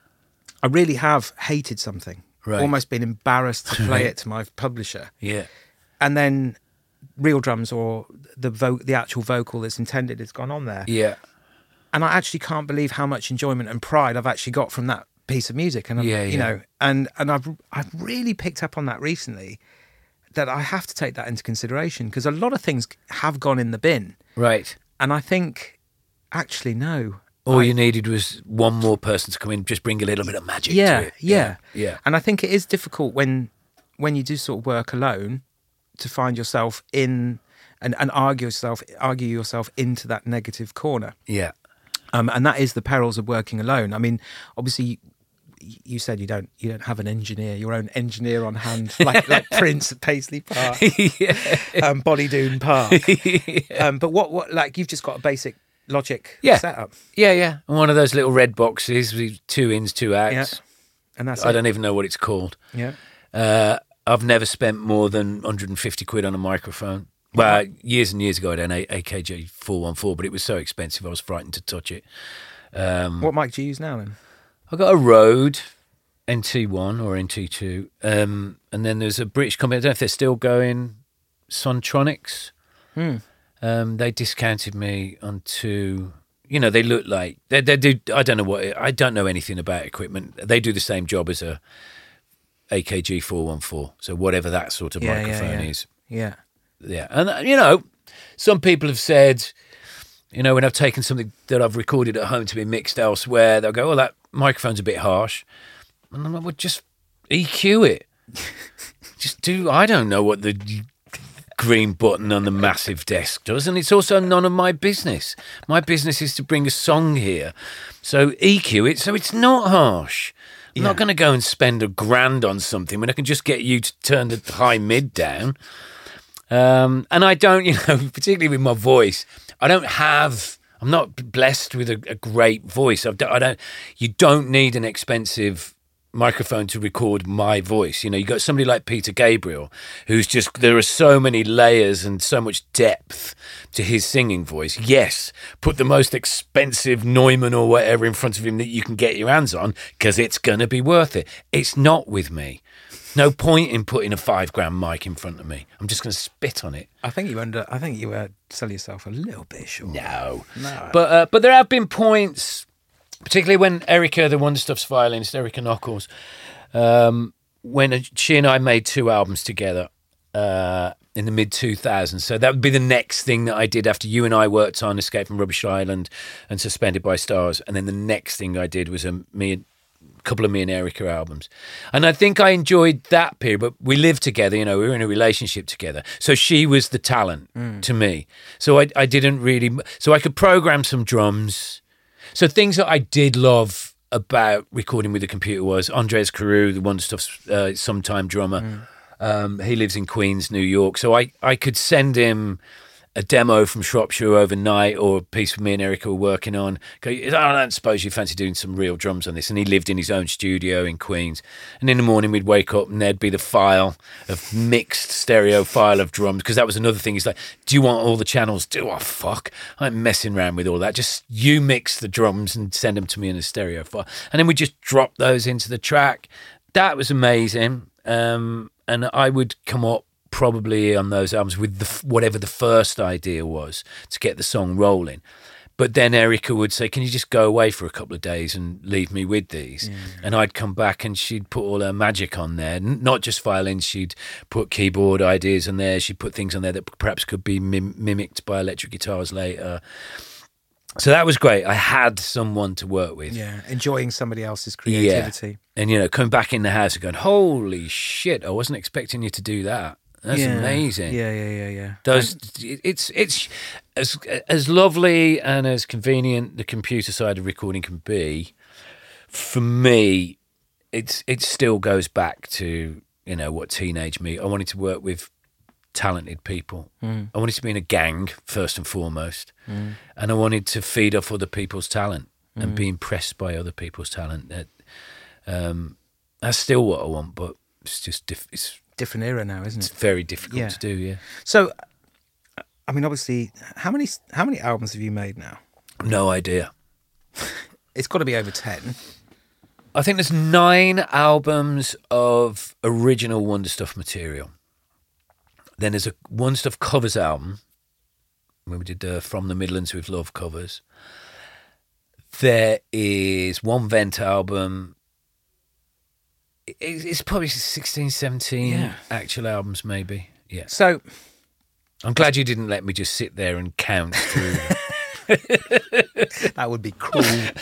I really have hated something, almost been embarrassed to play it to my publisher. Yeah. And then real drums or the actual vocal that's intended has gone on there. Yeah. And I actually can't believe how much enjoyment and pride I've actually got from that piece of music. And you know, and I've really picked up on that recently, that I have to take that into consideration, because a lot of things have gone in the bin. Right. And I think, actually, no. All you needed was one more person to come in, just bring a little bit of magic to it. Yeah. And I think it is difficult when you do sort of work alone to find yourself in and argue yourself into that negative corner. Yeah. And that is the perils of working alone. I mean, obviously, you said you don't have an engineer, your own engineer on hand, like Prince at Paisley Park, Bollydoon Park. But what like you've just got a basic Logic setup. Yeah. And one of those little red boxes with 2 ins, 2 outs. Yeah. And that's I don't even know what it's called. Yeah. I've never spent more than 150 quid on a microphone. Well, years and years ago, I had an AKG 414, but it was so expensive I was frightened to touch it. What mic do you use now then? I got a Rode NT1 or NT2, and then there's a British company, I don't know if they're still going, Sontronics. They discounted me on 2. You know, they look like they do. I don't know anything about equipment. They do the same job as a AKG 414. So whatever that sort of microphone is. Yeah. Yeah. And, you know, some people have said, you know, when I've taken something that I've recorded at home to be mixed elsewhere, they'll go, oh, that microphone's a bit harsh. And I'm like, well, just EQ it. Just do, I don't know what the green button on the massive desk does. And it's also none of my business. My business is to bring a song here. So EQ it so it's not harsh. I'm not going to go and spend $1,000 on something when I can just get you to turn the high mid down. And I don't, you know, particularly with my voice, I'm not blessed with a great voice. You don't need an expensive microphone to record my voice. You know, you got somebody like Peter Gabriel, who's just, there are so many layers and so much depth to his singing voice. Yes, put the most expensive Neumann or whatever in front of him that you can get your hands on, because it's going to be worth it. It's not with me. No point in putting a $5,000 mic in front of me. I'm just going to spit on it. I think you sell yourself a little bit short. No. But there have been points, particularly when Erica, the Wonder Stuff's violinist, Erica Knuckles, when she and I made 2 albums together in the mid-2000s. So that would be the next thing that I did after you and I worked on Escape from Rubbish Island and Suspended by Stars. And then the next thing I did was a couple of me and Erica albums. And I think I enjoyed that period, but we lived together, you know, we were in a relationship together. So she was the talent to me. So I didn't really, so I could program some drums. So things that I did love about recording with the computer was Andres Carew, the Wonder Stuff's sometime drummer. He lives in Queens, New York. So I could send him a demo from Shropshire overnight, or a piece me and Erica were working on. Go, I don't suppose you fancy doing some real drums on this. And he lived in his own studio in Queens. And in the morning we'd wake up and there'd be the file of mixed stereo file of drums, because that was another thing. He's like, do you want all the channels? Oh, fuck. I'm messing around with all that. Just you mix the drums and send them to me in a stereo file. And then we just drop those into the track. That was amazing. And I would come up probably on those albums with whatever the first idea was to get the song rolling. But then Erica would say, can you just go away for a couple of days and leave me with these? And I'd come back and she'd put all her magic on there. Not just violins, she'd put keyboard ideas on there. She'd put things on there that perhaps could be mimicked by electric guitars later. So that was great. I had someone to work with. Yeah, enjoying somebody else's creativity. And, you know, coming back in the house and going, holy shit, I wasn't expecting you to do that. That's amazing. Yeah. It's as lovely and as convenient the computer side of recording can be. For me, it still goes back to, you know, what teenage me. I wanted to work with talented people. I wanted to be in a gang first and foremost, and I wanted to feed off other people's talent and be impressed by other people's talent. That's still what I want, but it's just it's Different era now, isn't it's it? very difficult to do. Yeah. So, I mean, obviously, how many albums have you made now? No idea. It's got to be over 10. I think there's 9 albums of original Wonder Stuff material. Then there's a Wonder Stuff covers album when we did From the Midlands with Love covers. There is one Vent album. It's probably 16, 17 actual albums, maybe. Yeah. So I'm glad you didn't let me just sit there and count through. that would be cruel.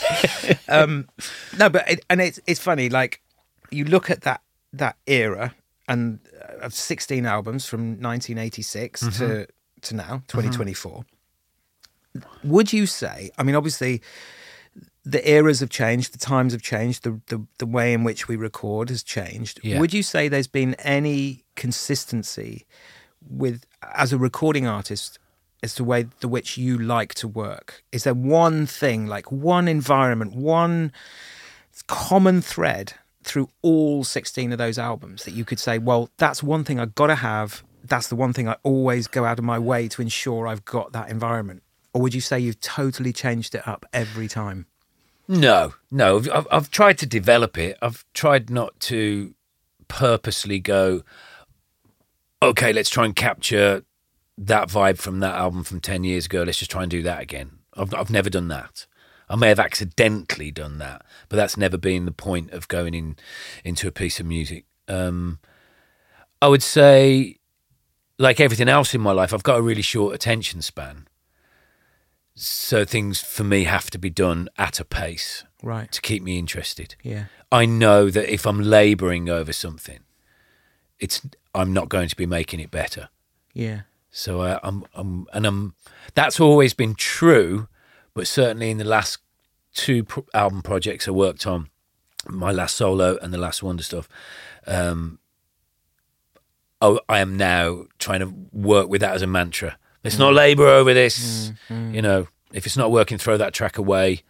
No, but it's funny. Like, you look at that era and of 16 albums from 1986 to now 2024. Would you say? I mean, obviously, the eras have changed, the times have changed, the way in which we record has changed. Yeah. Would you say there's been any consistency with, as a recording artist, as to the which you like to work? Is there one thing, like one environment, one common thread through all 16 of those albums that you could say, well, that's one thing I've got to have, that's the one thing I always go out of my way to ensure I've got that environment? Or would you say you've totally changed it up every time? No. I've tried to develop it. I've tried not to purposely go, okay, let's try and capture that vibe from that album from 10 years ago. Let's just try and do that again. I've never done that. I may have accidentally done that, but that's never been the point of going into a piece of music. I would say, like everything else in my life, I've got a really short attention span. So things for me have to be done at a pace, right, to keep me interested. Yeah, I know that if I'm labouring over something, I'm not going to be making it better. Yeah. So that's always been true, but certainly in the last 2 album projects I worked on, my last solo and the last Wonder Stuff, I am now trying to work with that as a mantra. Let's not labour over this. You know, if it's not working, throw that track away.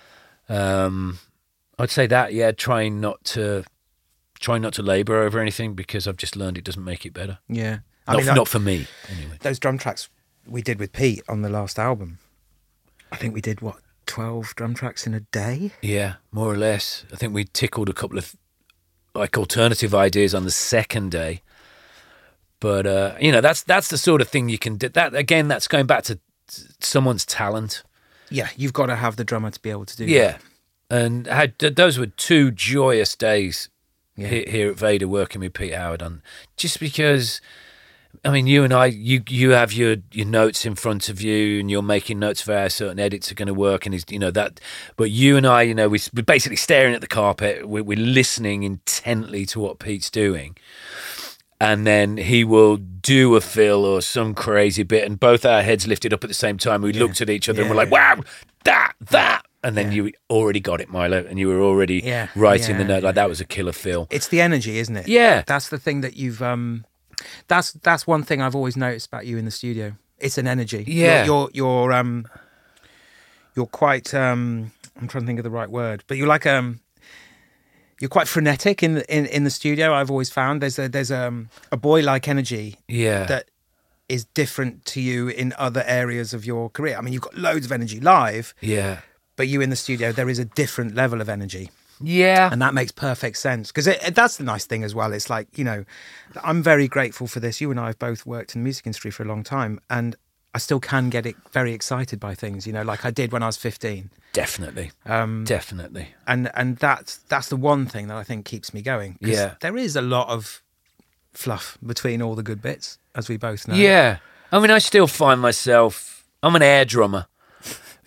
I'd say that, yeah, trying not to labour over anything, because I've just learned it doesn't make it better. Yeah. Not for me, anyway. Those drum tracks we did with Pete on the last album, I think we did, 12 drum tracks in a day? Yeah, more or less. I think we tickled a couple of like alternative ideas on the second day. But, you know, that's the sort of thing you can do. That, again, that's going back to someone's talent. Yeah, you've got to have the drummer to be able to do that. Yeah, and those were 2 joyous days here at Vader working with Pete Howard on, just because, I mean, you and I, you have your notes in front of you and you're making notes for how certain edits are going to work, and you know that. But you and I, you know, we're basically staring at the carpet. We're listening intently to what Pete's doing. And then he will do a fill or some crazy bit, and both our heads lifted up at the same time. We looked at each other and we're like, wow, that. And then you already got it, Milo, and you were already writing the note. Like, that was a killer fill. It's the energy, isn't it? Yeah. That's the thing that you've... That's one thing I've always noticed about you in the studio. It's an energy. Yeah. You're quite... I'm trying to think of the right word. But you're like... You're quite frenetic in the studio. I've always found there's a boy-like energy that is different to you in other areas of your career. I mean, you've got loads of energy live, but you in the studio, there is a different level of energy. Yeah, and that makes perfect sense, because that's the nice thing as well. It's like, you know, I'm very grateful for this. You and I have both worked in the music industry for a long time, and I still can get very excited by things, you know, like I did when I was 15. Definitely. Definitely. And that's the one thing that I think keeps me going. Yeah. There is a lot of fluff between all the good bits, as we both know. Yeah. I mean, I still find myself, I'm an air drummer.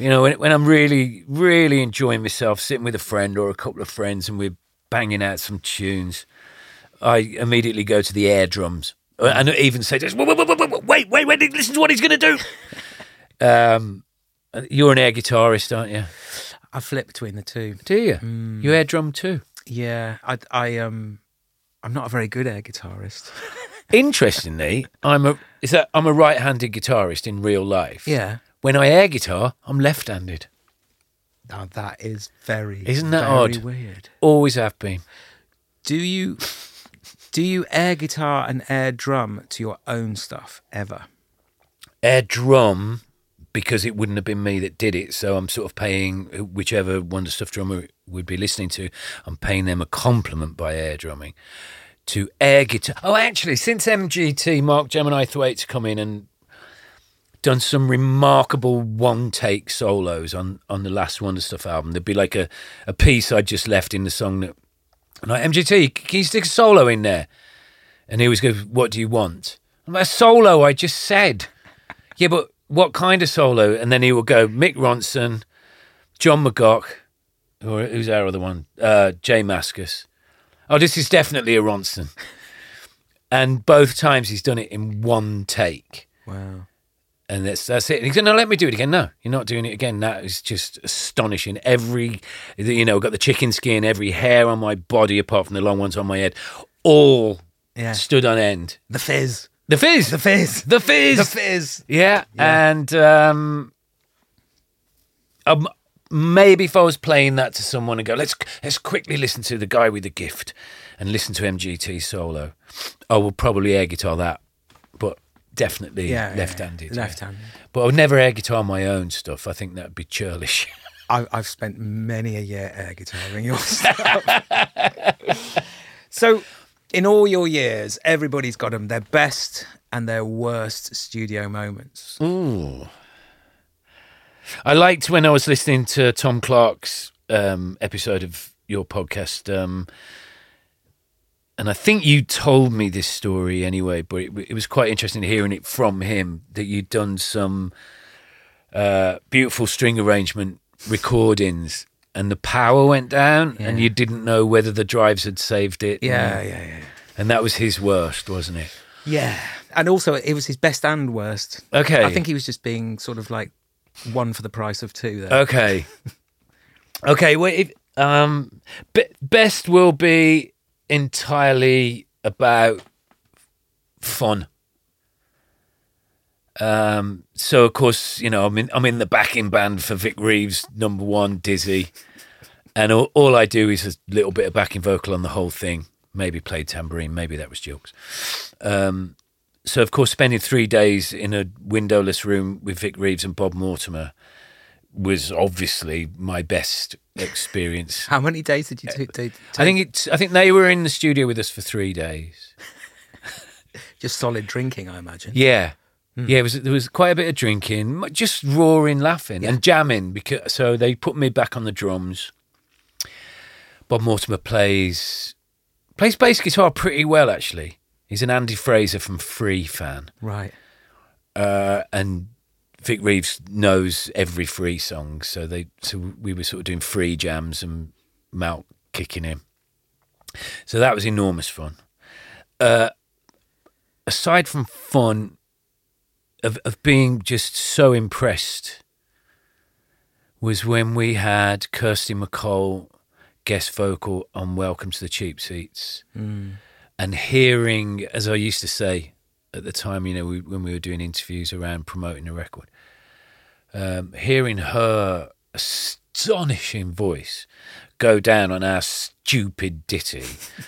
You know, when I'm really, really enjoying myself, sitting with a friend or a couple of friends and we're banging out some tunes, I immediately go to the air drums and even say, wait, listen to what he's going to do. You're an air guitarist, aren't you? I flip between the two. Do you? You air drum too? Yeah, I'm not a very good air guitarist. Interestingly, I'm a right-handed guitarist in real life. Yeah. When I air guitar, I'm left-handed. Now that is very, isn't that very odd? Weird. Always have been. Do you air guitar and air drum to your own stuff ever? Air drum, because it wouldn't have been me that did it, so I'm sort of paying whichever Wonder Stuff drummer would be listening to, I'm paying them a compliment by air drumming. To air guitar. Oh, actually, since MGT, Mark Gemini Thwaites come in and done some remarkable one-take solos on the last Wonder Stuff album. There'd be like a piece I just left in the song that, like, MGT, can you stick a solo in there? And he always goes, what do you want? I'm like, a solo, I just said. Yeah, but what kind of solo? And then he will go, Mick Ronson, John McGough, or who's our other one? Jay Mascis. Oh, this is definitely a Ronson. And both times he's done it in one take. Wow. And that's it. And he said, no, let me do it again. No, you're not doing it again. That is just astonishing. I've got the chicken skin, every hair on my body, apart from the long ones on my head, all stood on end. The fizz. The fizz. The fizz. The fizz. The fizz. Yeah. And maybe if I was playing that to someone and go, let's quickly listen to The Guy with the Gift and listen to MGT solo, I will probably air guitar that, but definitely left-handed. Left-handed. But I would never air guitar my own stuff. I think that would be churlish. I've spent many a year air guitaring your stuff. So, in all your years, everybody's got them, their best and their worst studio moments. Ooh. I liked when I was listening to Tom Clark's episode of your podcast, and I think you told me this story anyway, but it was quite interesting hearing it from him, that you'd done some beautiful string arrangement recordings and the power went down and you didn't know whether the drives had saved it. Yeah. And that was his worst, wasn't it? Yeah. And also, it was his best and worst. Okay. I think he was just being sort of like one for the price of two there. Okay. Well, best will be entirely about fun. So of course, I'm in the backing band for Vic Reeves' number one, Dizzy, and all I do is a little bit of backing vocal on the whole thing. Maybe played tambourine, maybe that was jokes. So of course, spending 3 days in a windowless room with Vic Reeves and Bob Mortimer was obviously my best experience. How many days did you take? I think they were in the studio with us for 3 days. Just solid drinking, I imagine. Yeah. Yeah, there was quite a bit of drinking, just roaring, laughing and jamming. So they put me back on the drums. Bob Mortimer plays bass guitar pretty well, actually. He's an Andy Fraser from Free fan. Right. And Vic Reeves knows every Free song, so we were sort of doing Free jams and Mount kicking him. So that was enormous fun. Aside from fun, of being just so impressed, was when we had Kirsty MacColl guest vocal on Welcome to the Cheap Seats. And hearing, as I used to say at the time, when we were doing interviews around promoting the record, hearing her astonishing voice go down on our stupid ditty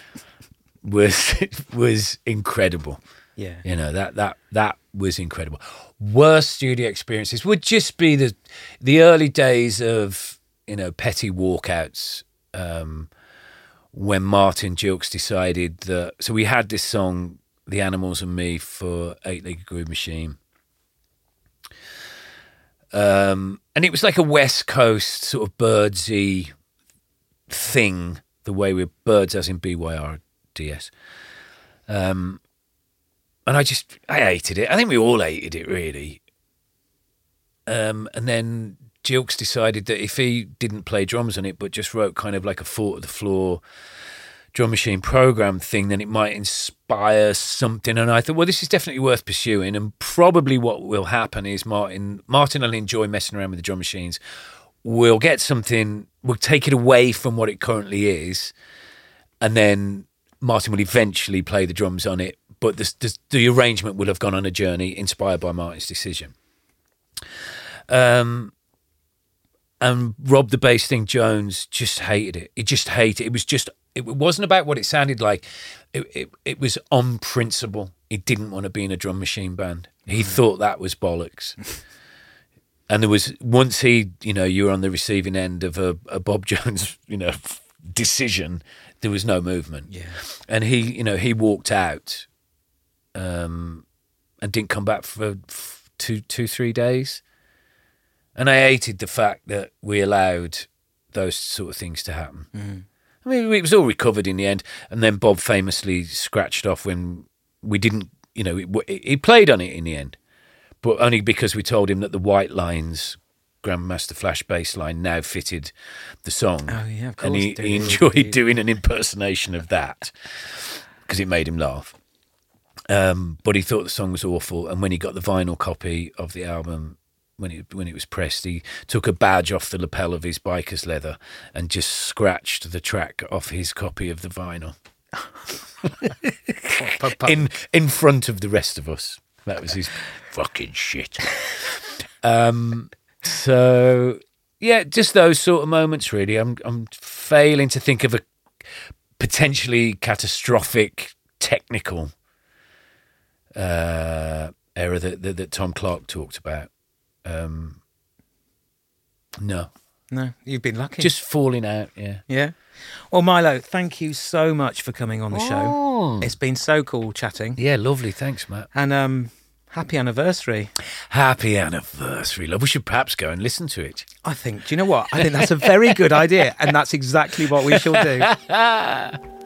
was incredible. Yeah. That was incredible. Worst studio experiences would just be the early days of, petty walkouts, when Martin Gilks decided that... So we had this song, The Animals and Me, for Eight Legged Groove Machine. And it was like a West Coast sort of birdsy thing, the way we're birds as in BYRDS. And I hated it. I think we all hated it, really. And then Gilks decided that if he didn't play drums on it, but just wrote kind of like a four to the floor drum machine program thing, then it might inspire something. And I thought, well, this is definitely worth pursuing. And probably what will happen is Martin will enjoy messing around with the drum machines. We'll get something, we'll take it away from what it currently is. And then Martin will eventually play the drums on it. But the arrangement will have gone on a journey inspired by Martin's decision. And Rob the Bass Thing Jones just hated it. He just hated it. It wasn't about what it sounded like. It was on principle. He didn't want to be in a drum machine band. He thought that was bollocks. And there was, once you were on the receiving end of a Bob Jones, decision, there was no movement. Yeah. And he walked out and didn't come back for 2-3 days. And I hated the fact that we allowed those sort of things to happen. Mm. I mean, it was all recovered in the end. And then Bob famously scratched off when we didn't, he played on it in the end, but only because we told him that the White Lines Grandmaster Flash bass line now fitted the song. Oh, yeah, of course. And he enjoyed doing an impersonation of that because it made him laugh. But he thought the song was awful. And when he got the vinyl copy of the album, when it was pressed, he took a badge off the lapel of his biker's leather and just scratched the track off his copy of the vinyl in front of the rest of us. That was his fucking shit. So yeah, just those sort of moments. Really, I'm failing to think of a potentially catastrophic technical error that Tom Clark talked about. No, you've been lucky. Just falling out, yeah. Well, Milo, thank you so much for coming on the show. It's been so cool chatting. Yeah, lovely. Thanks, Matt. And happy anniversary. Happy anniversary, love. We should perhaps go and listen to it. I think, do you know what? I think that's a very good idea, and that's exactly what we shall do.